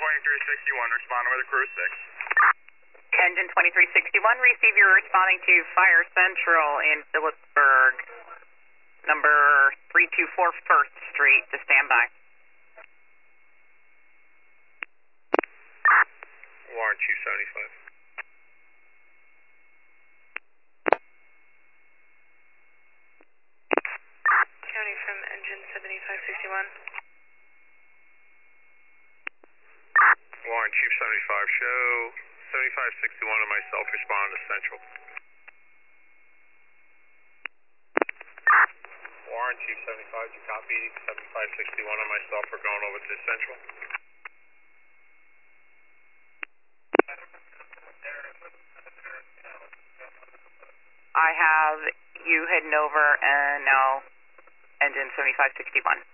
2361, responding with a crew 6. Engine 2361, receive your responding to Fire Central in Phillipsburg, number 324 First Street, to standby. Warren Chief 75. County from engine 7561. Warren Chief 75, show 7561 and myself responding to Central. Warren Chief 75, you copy? 7561 and myself are going over to Central. I have you heading over and now engine 7561.